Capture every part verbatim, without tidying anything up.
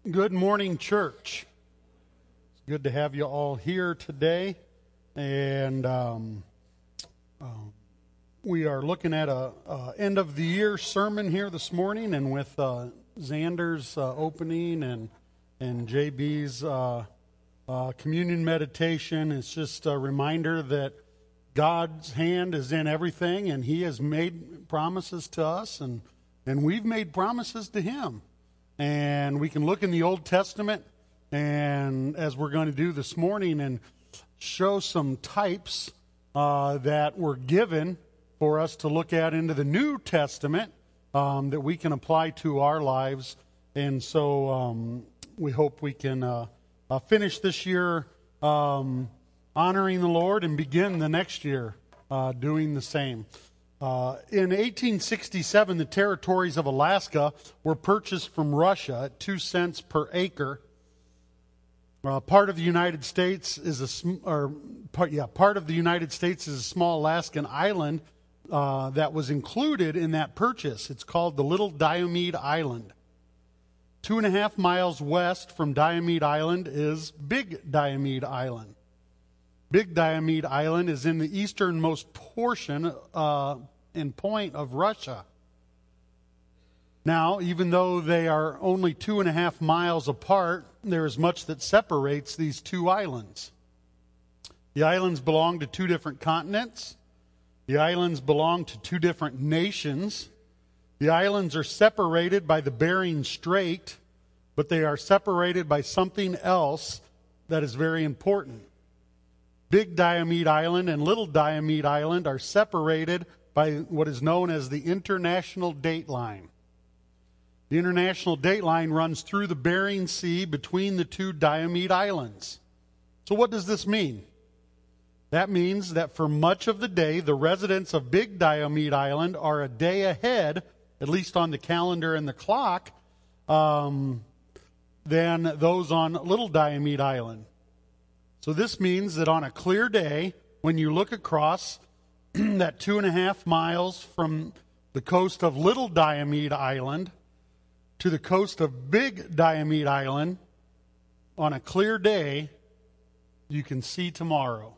Good morning, church. It's good to have you all here today. And um, um, we are looking at a, a end of the year sermon here this morning, and with uh, Xander's uh, opening and and J B's uh, uh, communion meditation, it's just a reminder that God's hand is in everything, and He has made promises to us, and and we've made promises to Him. And we can look in the Old Testament, and as we're going to do this morning, and show some types uh, that were given for us to look at into the New Testament um, that we can apply to our lives. And so um, we hope we can uh, uh, finish this year um, honoring the Lord and begin the next year uh, doing the same. Uh, in eighteen sixty-seven, the territories of Alaska were purchased from Russia at two cents per acre. Uh, part of the United States is a sm- or part, yeah, part of the United States is a small Alaskan island uh, that was included in that purchase. It's called the Little Diomede Island. Two and a half miles west from Diomede Island is Big Diomede Island. Big Diomede Island is in the easternmost portion uh, and point of Russia. Now, even though they are only two and a half miles apart, there is much that separates these two islands. The islands belong to two different continents. The islands belong to two different nations. The islands are separated by the Bering Strait, but they are separated by something else that is very important. Big Diomede Island and Little Diomede Island are separated by what is known as the International Date Line. The International Date Line runs through the Bering Sea between the two Diomede Islands. So what does this mean? That means that for much of the day, the residents of Big Diomede Island are a day ahead, at least on the calendar and the clock, um, than those on Little Diomede Island. So this means that on a clear day, when you look across that two and a half miles from the coast of Little Diomede Island to the coast of Big Diomede Island, on a clear day, you can see tomorrow.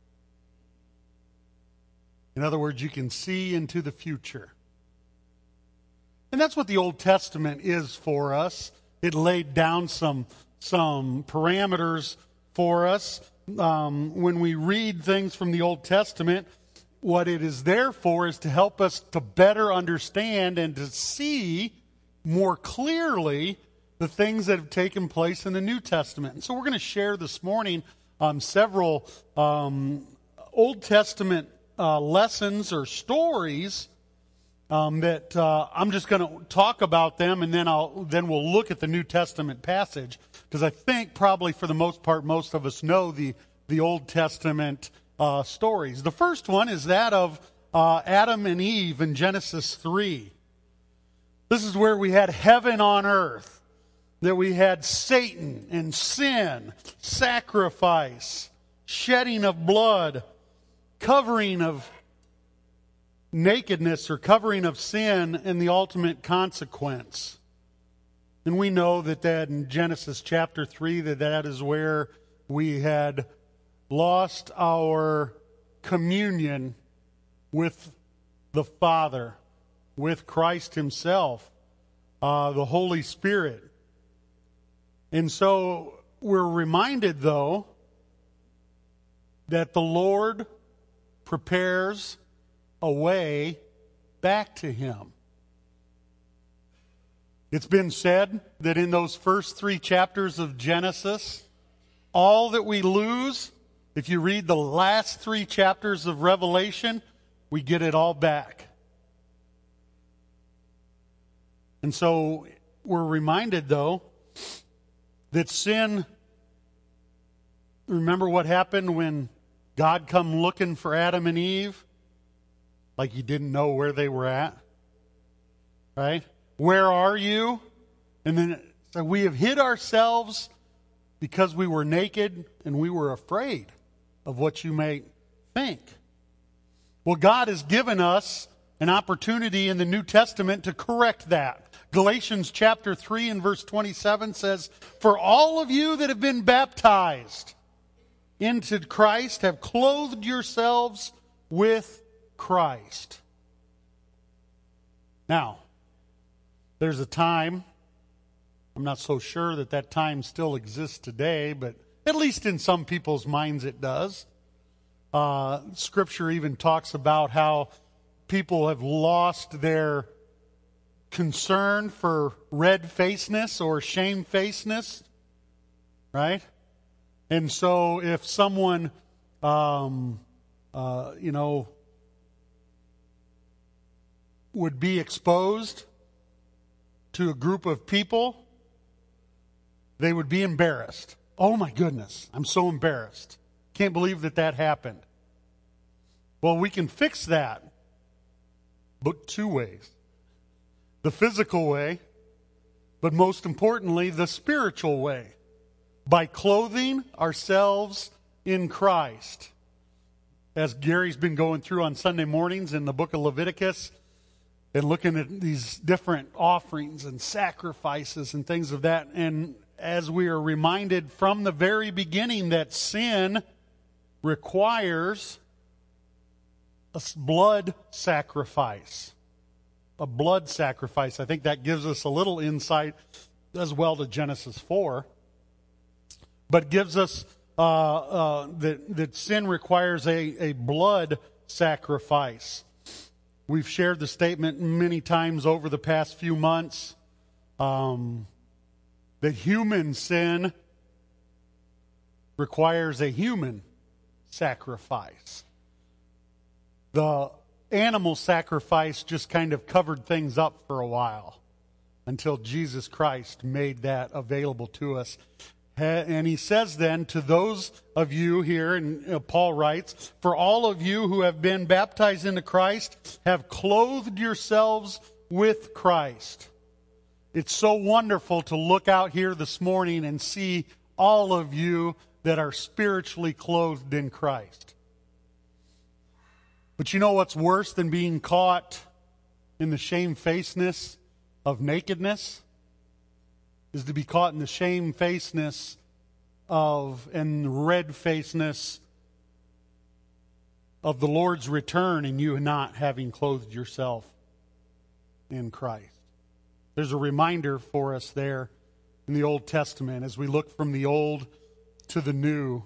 In other words, you can see into the future. And that's what the Old Testament is for us. It laid down some, some parameters for us. Um, when we read things from the Old Testament, what it is there for is to help us to better understand and to see more clearly the things that have taken place in the New Testament. And so we're going to share this morning um, several um, Old Testament uh, lessons or stories um, that uh, I'm just going to talk about them, and then I'll then we'll look at the New Testament passage, because I think probably for the most part most of us know the the Old Testament uh, stories. The first one is that of uh, Adam and Eve in Genesis three. This is where we had heaven on earth, that we had Satan and sin, sacrifice, shedding of blood, covering of nakedness or covering of sin, and the ultimate consequence. And we know that that in Genesis chapter three, that that is where we had lost our communion with the Father, with Christ Himself, uh, the Holy Spirit. And so we're reminded, though, that the Lord prepares a way back to Him. It's been said that in those first three chapters of Genesis, all that we lose, if you read the last three chapters of Revelation, we get it all back. And so we're reminded, though, that sin, remember what happened when God come looking for Adam and Eve? Like He didn't know where they were at. Right? Where are you? And then so we have hid ourselves because we were naked and we were afraid of what you may think. Well, God has given us an opportunity in the New Testament to correct that. Galatians chapter three and verse twenty-seven says, "For all of you that have been baptized into Christ have clothed yourselves with Christ." Now, there's a time, I'm not so sure that that time still exists today, but at least in some people's minds it does. Uh, Scripture even talks about how people have lost their concern for red-facedness or shamefacedness, right? And so if someone, um, uh, you know, would be exposed to a group of people, they would be embarrassed. Oh my goodness, I'm so embarrassed. Can't believe that that happened. Well, we can fix that, but two ways. The physical way, but most importantly, the spiritual way. By clothing ourselves in Christ. As Gary's been going through on Sunday mornings in the book of Leviticus, and looking at these different offerings and sacrifices and things of that. And as we are reminded from the very beginning that sin requires a blood sacrifice. A blood sacrifice. I think that gives us a little insight as well to Genesis four. But gives us uh, uh, that, that sin requires a, a blood sacrifice. We've shared the statement many times over the past few months um, that human sin requires a human sacrifice. The animal sacrifice just kind of covered things up for a while until Jesus Christ made that available to us. And he says then to those of you here, and Paul writes, "For all of you who have been baptized into Christ have clothed yourselves with Christ." It's so wonderful to look out here this morning and see all of you that are spiritually clothed in Christ. But you know what's worse than being caught in the shamefacedness of nakedness? Is to be caught in the shamefacedness of and red-facedness of the Lord's return and you not having clothed yourself in Christ. There's a reminder for us there in the Old Testament as we look from the Old to the New.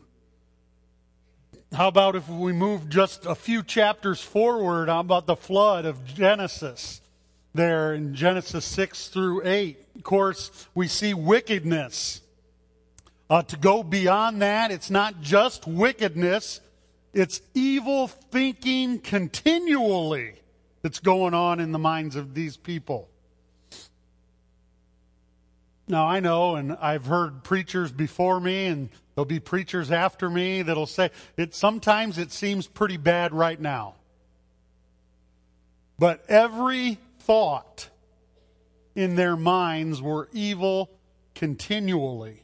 How about if we move just a few chapters forward? How about the flood of Genesis? There in Genesis six through eight. Of course, we see wickedness. Uh, to go beyond that, it's not just wickedness, it's evil thinking continually that's going on in the minds of these people. Now, I know, and I've heard preachers before me, and there'll be preachers after me that'll say, it sometimes it seems pretty bad right now. But every thought in their minds were evil continually.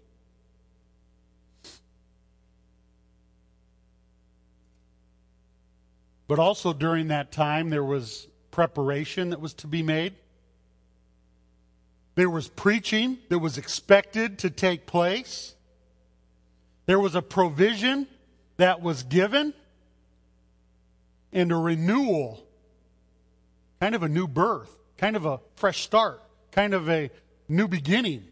But also during that time there was preparation that was to be made. There was preaching that was expected to take place. There was a provision that was given and a renewal. Kind of a new birth, kind of a fresh start, kind of a new beginning.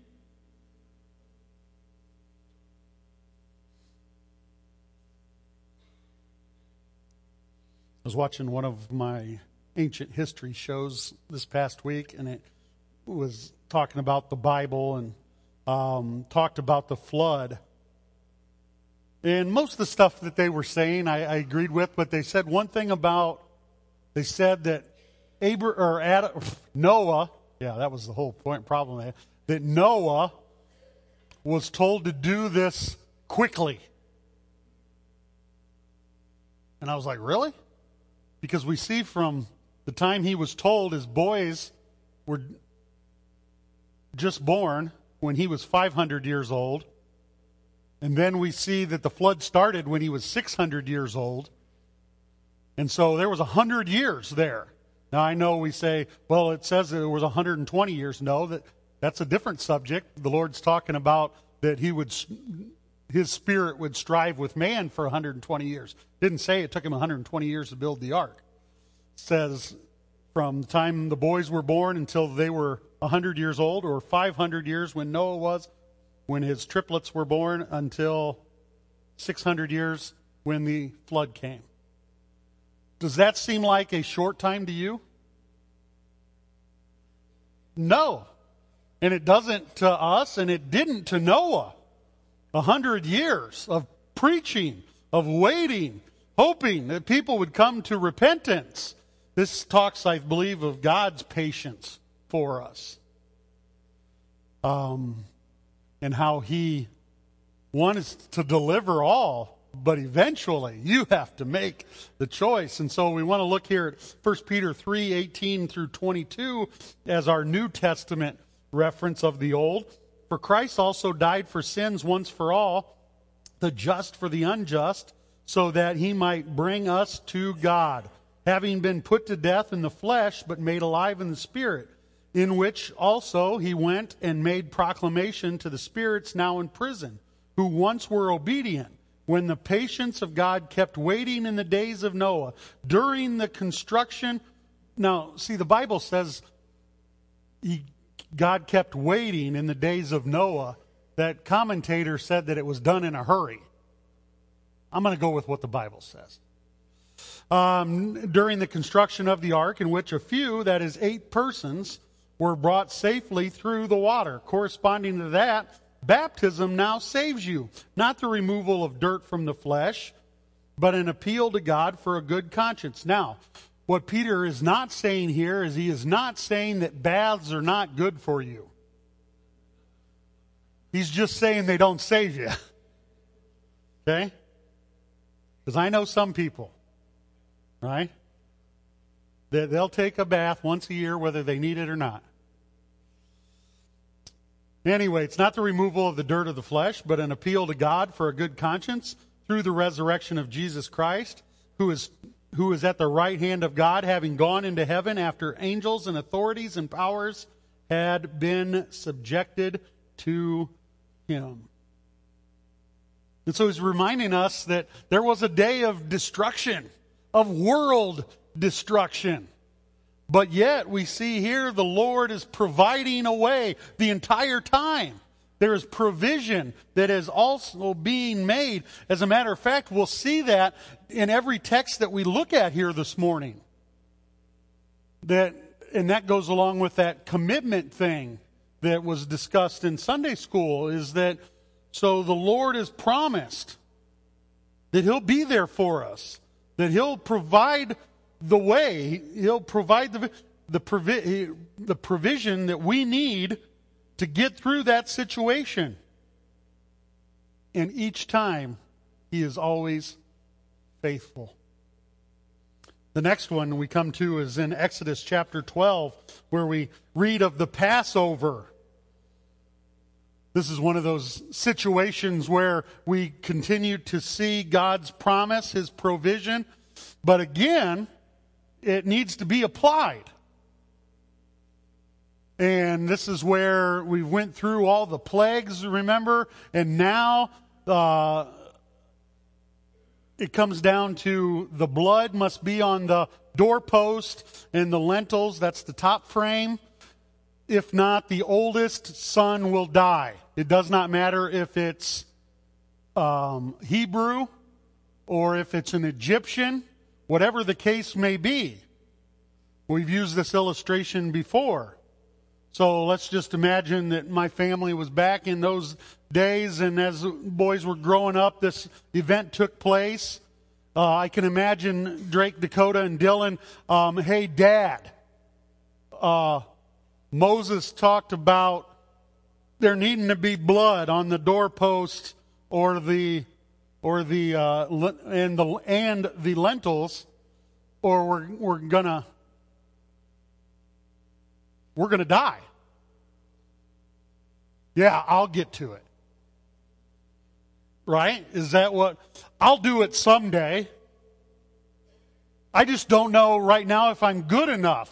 I was watching one of my ancient history shows this past week, and it was talking about the Bible and um, talked about the flood. And most of the stuff that they were saying I, I agreed with, but they said one thing about, they said that Abra, or Adam, Noah, yeah, that was the whole point problem there, that Noah was told to do this quickly. And I was like, really? Because we see from the time he was told, his boys were just born when he was five hundred years old. And then we see that the flood started when he was six hundred years old. And so there was one hundred years there Now, I know we say, well, it says that it was one hundred twenty years. No, that that's a different subject. The Lord's talking about that he would, his spirit would strive with man for one hundred twenty years. Didn't say it took him one hundred twenty years to build the ark. It says from the time the boys were born until they were one hundred years old, or five hundred years when Noah was, when his triplets were born, until six hundred years when the flood came. Does that seem like a short time to you? No. And it doesn't to us, and it didn't to Noah. A hundred years of preaching, of waiting, hoping that people would come to repentance. This talks, I believe, of God's patience for us. Um, and how he wants to deliver all, but eventually you have to make the choice. And so we want to look here at First Peter three, eighteen through twenty-two as our New Testament reference of the Old. For Christ also died for sins once for all, the just for the unjust, so that he might bring us to God, having been put to death in the flesh, but made alive in the Spirit, in which also he went and made proclamation to the spirits now in prison, who once were obedient, when the patience of God kept waiting in the days of Noah, during the construction. Now, see, the Bible says he, God kept waiting in the days of Noah. That commentator said that it was done in a hurry. I'm going to go with what the Bible says. Um, during the construction of the ark, in which a few, that is eight persons, were brought safely through the water. Corresponding to that, baptism now saves you, not the removal of dirt from the flesh, but an appeal to God for a good conscience. Now, what Peter is not saying here is he is not saying that baths are not good for you. He's just saying they don't save you. Okay? Because I know some people, right? That they'll take a bath once a year whether they need it or not. Anyway, it's not the removal of the dirt of the flesh, but an appeal to God for a good conscience through the resurrection of Jesus Christ, who is who is at the right hand of God, having gone into heaven after angels and authorities and powers had been subjected to him. And so he's reminding us that there was a day of destruction, of world destruction. But yet we see here the Lord is providing a way the entire time. There is provision that is also being made. As a matter of fact, we'll see that in every text that we look at here this morning. That, and that goes along with that commitment thing that was discussed in Sunday school, is that so the Lord has promised that He'll be there for us, that He'll provide the way, He'll provide the the, provi- the provision that we need to get through that situation. And each time, He is always faithful. The next one we come to is in Exodus chapter twelve, where we read of the Passover. This is one of those situations where we continue to see God's promise, His provision, but again, it needs to be applied. And this is where we went through all the plagues, remember? And now uh, it comes down to the blood must be on the doorpost and the lintels. That's the top frame. If not, the oldest son will die. It does not matter if it's um, Hebrew or if it's an Egyptian, whatever the case may be. We've used this illustration before. So let's just imagine that my family was back in those days, and as boys were growing up, this event took place. Uh, I can imagine Drake, Dakota, and Dylan, um, hey, Dad, uh, Moses talked about there needing to be blood on the doorpost or the or the uh, and the and the lentils, or we're we're gonna we're gonna die. Yeah, I'll get to it. Right? Is that what? I'll do it someday. I just don't know right now if I'm good enough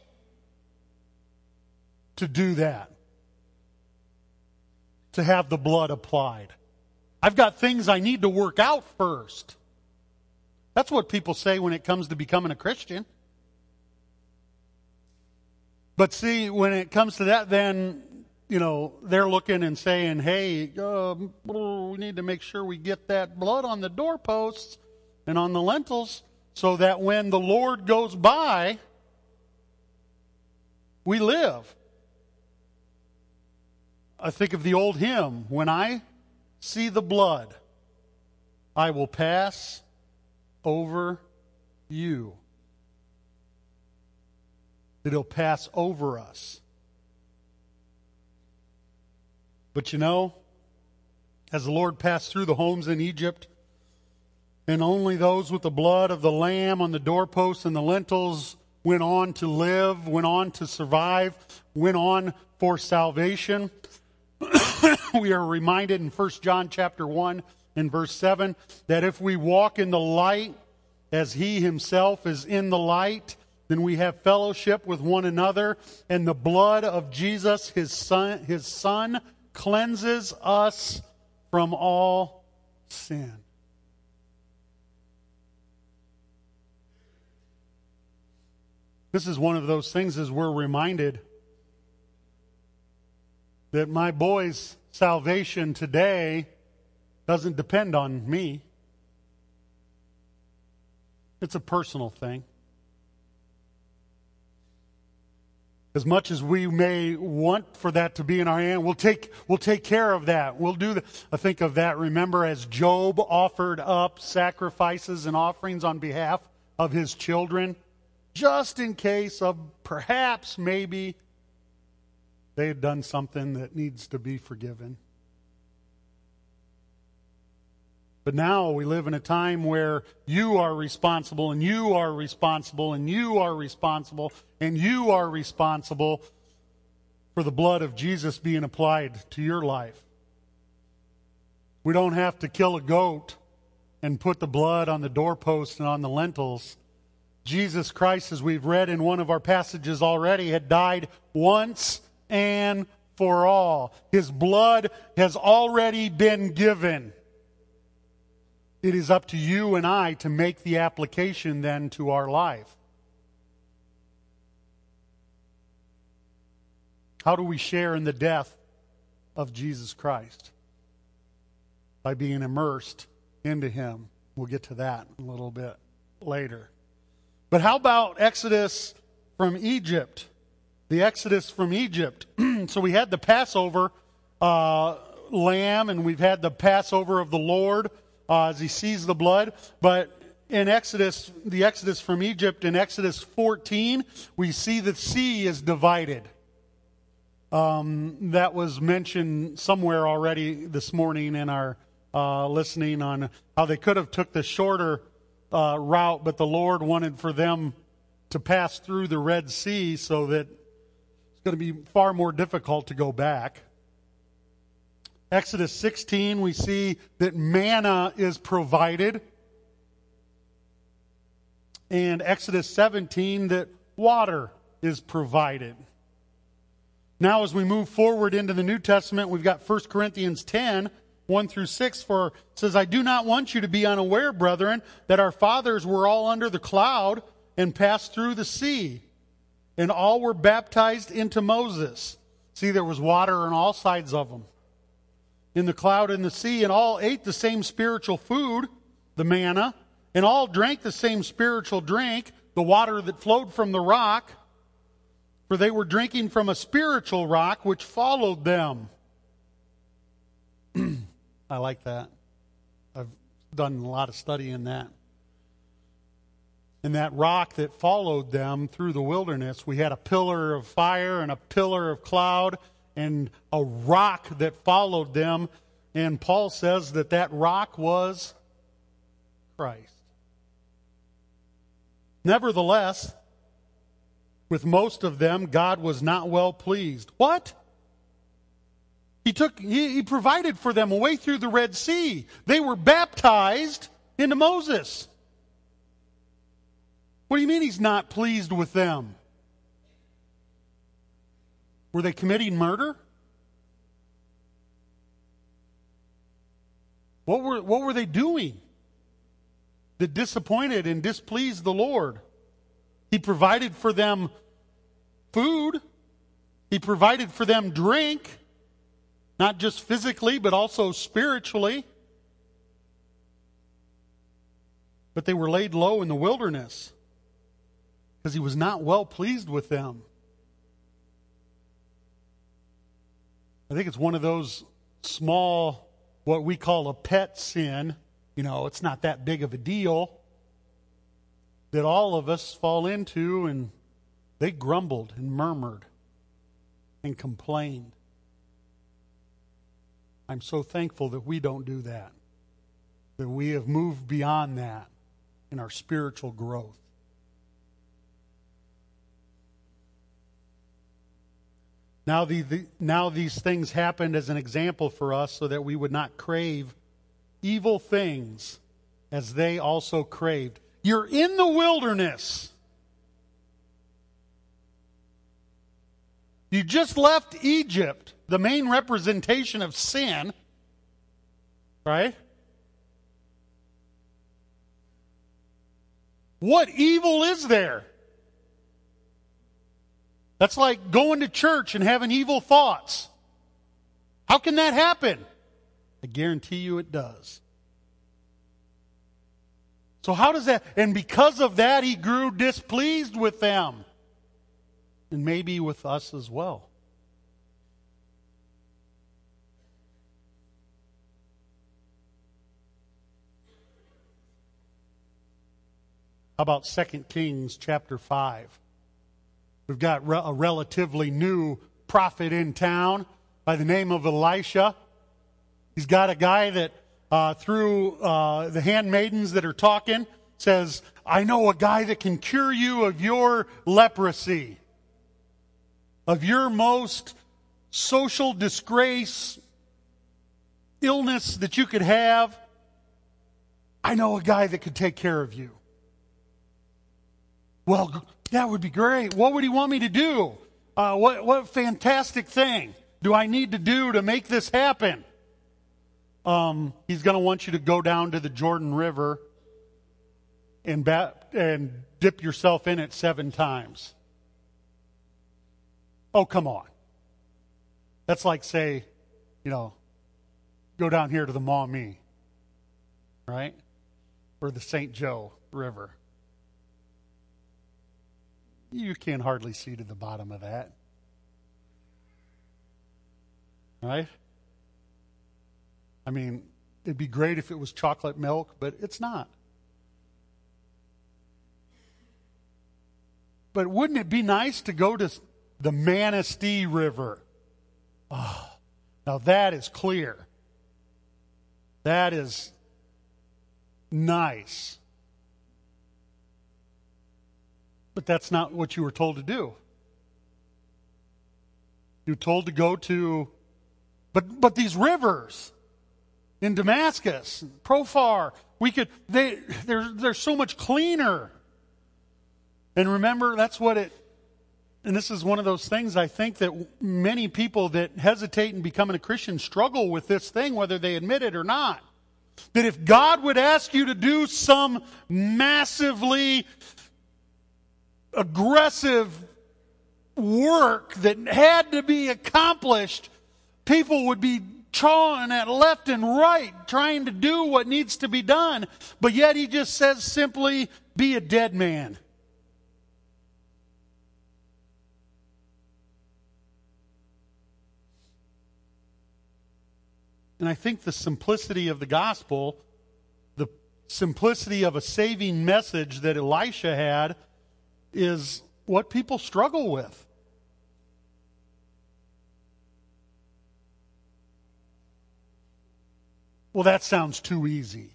to do that, to have the blood applied. I've got things I need to work out first. That's what people say when it comes to becoming a Christian. But see, when it comes to that, then, you know, they're looking and saying, hey, uh, we need to make sure we get that blood on the doorposts and on the lintels so that when the Lord goes by, we live. I think of the old hymn, when I see the blood, I will pass over you. It'll pass over us. But you know, as the Lord passed through the homes in Egypt, and only those with the blood of the Lamb on the doorposts and the lintels went on to live, went on to survive, went on for salvation. We are reminded in First John chapter one and verse seven that if we walk in the light as He Himself is in the light, then we have fellowship with one another, and the blood of Jesus, His Son, His Son, cleanses us from all sin. This is one of those things as we're reminded that my boy's salvation today doesn't depend on me. It's a personal thing. As much as we may want for that to be in our hand, we'll take we'll take care of that. We'll do the, I think of that. Remember, as Job offered up sacrifices and offerings on behalf of his children, just in case of perhaps, maybe, they had done something that needs to be forgiven. But now we live in a time where you are responsible, and you are responsible, and you are responsible, and you are responsible for the blood of Jesus being applied to your life. We don't have to kill a goat and put the blood on the doorpost and on the lintels. Jesus Christ, as we've read in one of our passages already, had died once and for all. His blood has already been given. It is up to you and I to make the application then to our life. How do we share in the death of Jesus Christ? By being immersed into Him. We'll get to that a little bit later. But how about Exodus from Egypt? The Exodus from Egypt. So we had the Passover uh, lamb, and we've had the Passover of the Lord uh, as He sees the blood. But in Exodus, the Exodus from Egypt, in Exodus fourteen, we see the sea is divided. Um, that was mentioned somewhere already this morning in our uh, listening on how they could have took the shorter uh, route, but the Lord wanted for them to pass through the Red Sea so that it's going to be far more difficult to go back. Exodus sixteen, we see that manna is provided. And Exodus seventeen, that water is provided. Now as we move forward into the New Testament, we've got First Corinthians ten, one through six, for it says, I do not want you to be unaware, brethren, that our fathers were all under the cloud and passed through the sea, and all were baptized into Moses. See, there was water on all sides of them, in the cloud and the sea, and all ate the same spiritual food, the manna, and all drank the same spiritual drink, the water that flowed from the rock, for they were drinking from a spiritual rock which followed them. I like that. I've done a lot of study in that. And that rock that followed them through the wilderness, we had a pillar of fire and a pillar of cloud and a rock that followed them. And Paul says that that rock was Christ. Nevertheless, with most of them, God was not well pleased. What? He took, he, he provided for them a way through the Red Sea. They were baptized into Moses. What do you mean he's not pleased with them? Were they committing murder? What were, what were they doing that disappointed and displeased the Lord? He provided for them food. He provided for them drink, not just physically, but also spiritually. But they were laid low in the wilderness because he was not well pleased with them. I think it's one of those small, what we call a pet sin. You know, it's not that big of a deal, that all of us fall into, and they grumbled and murmured and complained. I'm so thankful that we don't do that, that we have moved beyond that in our spiritual growth. Now, the, the, now these things happened as an example for us so that we would not crave evil things as they also craved. You're in the wilderness. You just left Egypt, the main representation of sin, right? What evil is there? That's like going to church and having evil thoughts. How can that happen? I guarantee you it does. So how does that, and because of that he grew displeased with them. And maybe with us as well. How about Second Kings chapter five? We've got a relatively new prophet in town by the name of Elisha. He's got a guy that, uh, through uh, the handmaidens that are talking, says, I know a guy that can cure you of your leprosy, of your most social disgrace, illness that you could have. I know a guy that could take care of you. Well, that would be great. What would he want me to do? Uh, what, what fantastic thing do I need to do to make this happen? Um, he's going to want you to go down to the Jordan River and, bat, and dip yourself in it seven times. Oh, come on. That's like, say, you know, go down here to the Maumee, right? Or the Saint Joe River. You can hardly see to the bottom of that. Right? I mean, it'd be great if it was chocolate milk, but it's not. But wouldn't it be nice to go to the Manistee River? Oh, now that is clear. That is nice. But that's not what you were told to do. You were told to go to, but but these rivers in Damascus, Profar, we could they they're they're so much cleaner. And remember, that's what it. And this is one of those things I think that many people that hesitate in becoming a Christian struggle with this thing, whether they admit it or not. That if God would ask you to do some massively aggressive work that had to be accomplished, people would be chawing at left and right, trying to do what needs to be done. But yet he just says simply, be a dead man. And I think the simplicity of the gospel, the simplicity of a saving message that Elisha had, is what people struggle with. Well, that sounds too easy.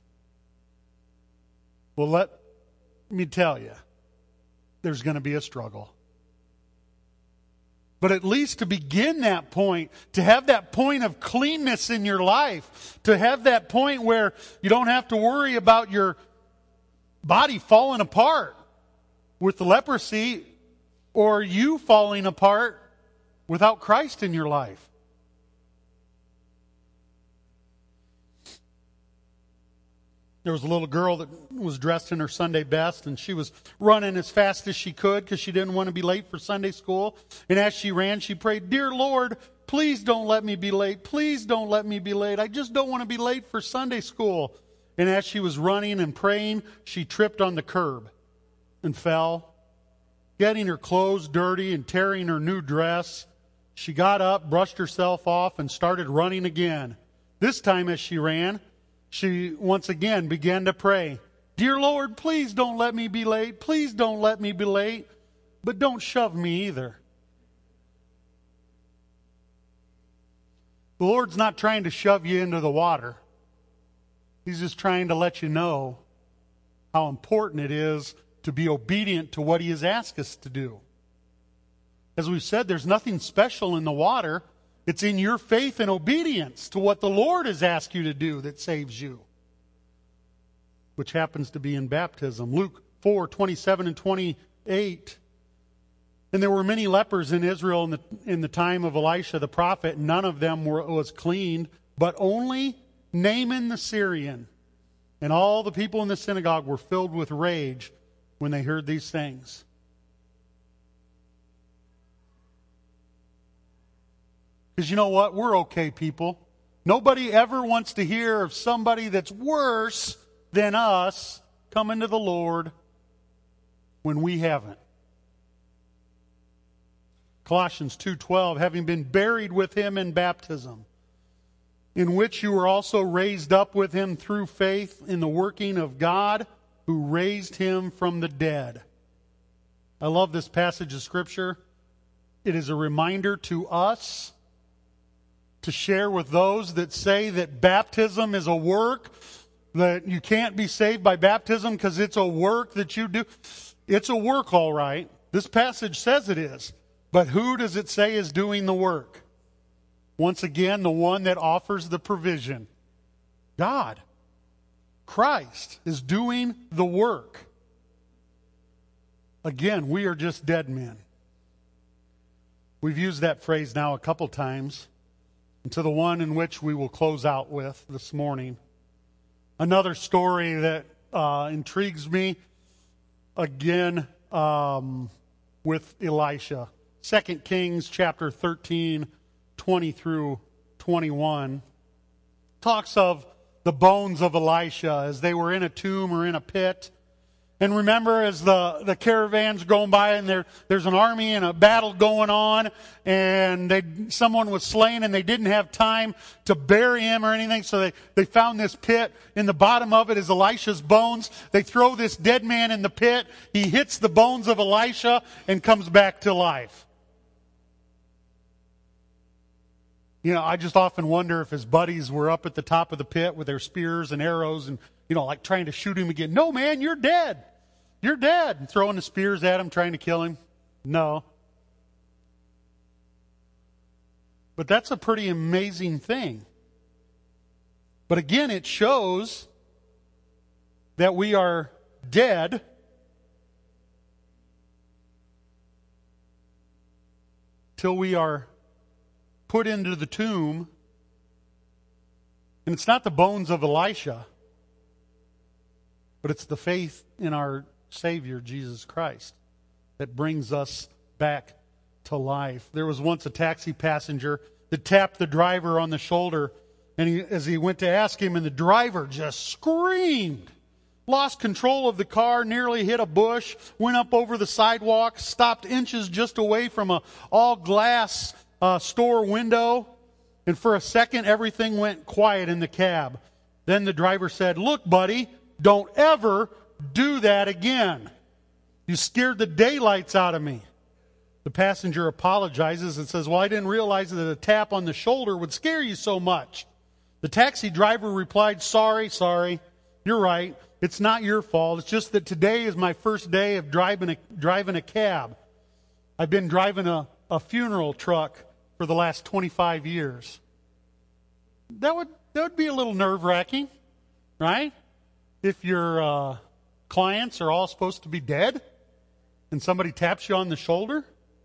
Well, let me tell you, there's going to be a struggle. But at least to begin that point, to have that point of cleanness in your life, to have that point where you don't have to worry about your body falling apart, with the leprosy or you falling apart without Christ in your life. There was a little girl that was dressed in her Sunday best, and she was running as fast as she could because she didn't want to be late for Sunday school. And as she ran, she prayed, "Dear Lord, please don't let me be late. Please don't let me be late. I just don't want to be late for Sunday school." And as she was running and praying, she tripped on the curb and fell, getting her clothes dirty and tearing her new dress. She got up, brushed herself off, and started running again. This time as she ran, she once again began to pray, "Dear Lord, please don't let me be late. Please don't let me be late. But don't shove me either." The Lord's not trying to shove you into the water. He's just trying to let you know how important it is to be obedient to what He has asked us to do. As we've said, there's nothing special in the water. It's in your faith and obedience to what the Lord has asked you to do that saves you, which happens to be in baptism. Luke four, twenty-seven and twenty-eight. And there were many lepers in Israel in the, in the time of Elisha the prophet. None of them were, was cleaned, but only Naaman the Syrian. And all the people in the synagogue were filled with rage when they heard these things. Because you know what? We're okay people. Nobody ever wants to hear of somebody that's worse than us coming to the Lord when we haven't. Colossians two twelve, having been buried with Him in baptism, in which you were also raised up with Him through faith in the working of God who raised Him from the dead. I love this passage of Scripture. It is a reminder to us to share with those that say that baptism is a work, that you can't be saved by baptism because it's a work that you do. It's a work, all right. This passage says it is. But who does it say is doing the work? Once again, the one that offers the provision. God. Christ is doing the work. Again, we are just dead men. We've used that phrase now a couple times. And to the one in which we will close out with this morning. Another story that uh, intrigues me, again, um, with Elisha. Second Kings chapter thirteen, twenty through twenty-one. Talks of the bones of Elisha as they were in a tomb or in a pit. And remember, as the, the caravan's going by and there, there's an army and a battle going on, and they, someone was slain and they didn't have time to bury him or anything, so they, they found this pit. In the bottom of it is Elisha's bones. They throw this dead man in the pit. He hits the bones of Elisha and comes back to life. You know, I just often wonder if his buddies were up at the top of the pit with their spears and arrows and, you know, like trying to shoot him again. "No, man, you're dead. You're dead." And throwing the spears at him, trying to kill him. No. But that's a pretty amazing thing. But again, it shows that we are dead till we are put into the tomb. And it's not the bones of Elisha, but it's the faith in our Savior, Jesus Christ, that brings us back to life. There was once a taxi passenger that tapped the driver on the shoulder, and he, as he went to ask him, and the driver just screamed, lost control of the car, nearly hit a bush, went up over the sidewalk, stopped inches just away from a all-glass uh, store window, and for a second everything went quiet in the cab. Then the driver said, "Look, buddy, don't ever do that again. You scared the daylights out of me." The passenger apologizes and says, "Well, I didn't realize that a tap on the shoulder would scare you so much." The taxi driver replied, "Sorry, sorry. You're right. It's not your fault. It's just that today is my first day of driving a, driving a cab. I've been driving a, a funeral truck for the last twenty-five years. That would, that would be a little nerve-wracking, right? If your uh, clients are all supposed to be dead and somebody taps you on the shoulder?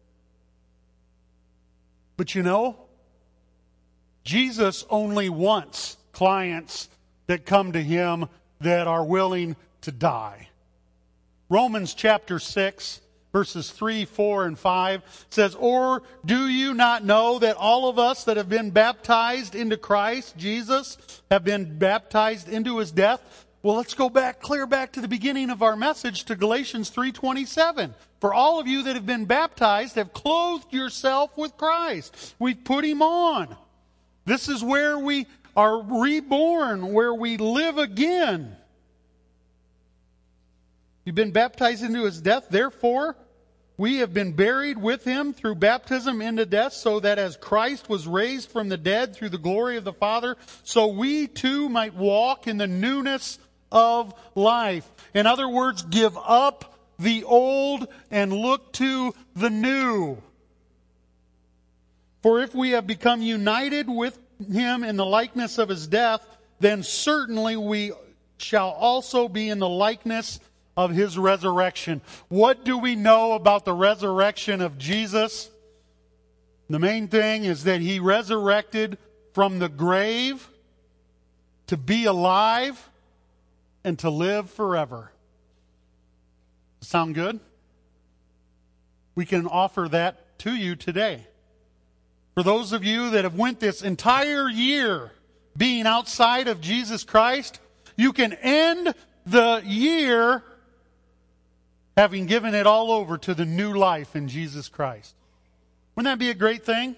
But you know, Jesus only wants clients that come to him that are willing to die. Romans chapter six, verses three, four, and five says, "Or do you not know that all of us that have been baptized into Christ Jesus have been baptized into his death?" Well, let's go back, clear back to the beginning of our message to Galatians three twenty-seven. "For all of you that have been baptized have clothed yourself with Christ." We've put him on. This is where we are reborn, where we live again. You've been baptized into his death. Therefore, we have been buried with him through baptism into death, so that as Christ was raised from the dead through the glory of the Father, so we too might walk in the newness of life. In other words, give up the old and look to the new. For if we have become united with him in the likeness of his death, then certainly we shall also be in the likeness of his resurrection. What do we know about the resurrection of Jesus? The main thing is that he resurrected from the grave to be alive and to live forever. Sound good? We can offer that to you today. For those of you that have went this entire year being outside of Jesus Christ, you can end the year having given it all over to the new life in Jesus Christ. Wouldn't that be a great thing?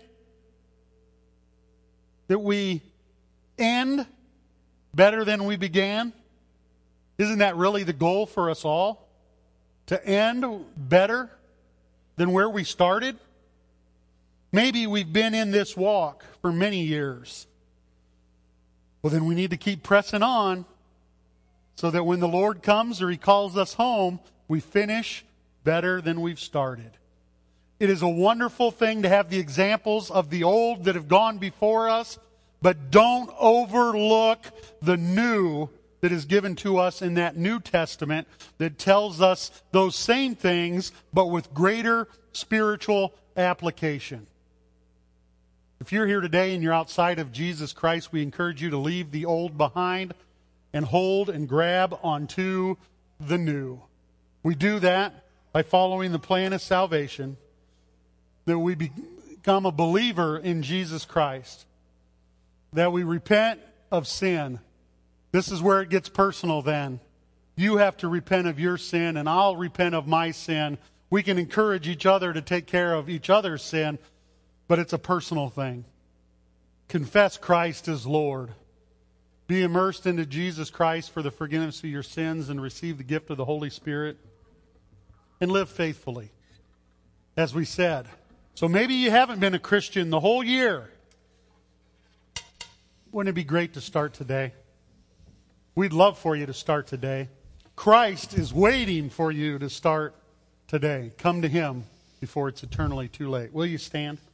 That we end better than we began? Isn't that really the goal for us all? To end better than where we started? Maybe we've been in this walk for many years. Well, then we need to keep pressing on so that when the Lord comes or he calls us home, we finish better than we've started. It is a wonderful thing to have the examples of the old that have gone before us, but don't overlook the new that is given to us in that New Testament that tells us those same things, but with greater spiritual application. If you're here today and you're outside of Jesus Christ, we encourage you to leave the old behind and hold and grab onto the new. We do that by following the plan of salvation, that we become a believer in Jesus Christ, that we repent of sin. This is where it gets personal then. You have to repent of your sin, and I'll repent of my sin. We can encourage each other to take care of each other's sin, but it's a personal thing. Confess Christ as Lord. Be immersed into Jesus Christ for the forgiveness of your sins and receive the gift of the Holy Spirit. And live faithfully, as we said. So maybe you haven't been a Christian the whole year. Wouldn't it be great to start today? We'd love for you to start today. Christ is waiting for you to start today. Come to him before it's eternally too late. Will you stand?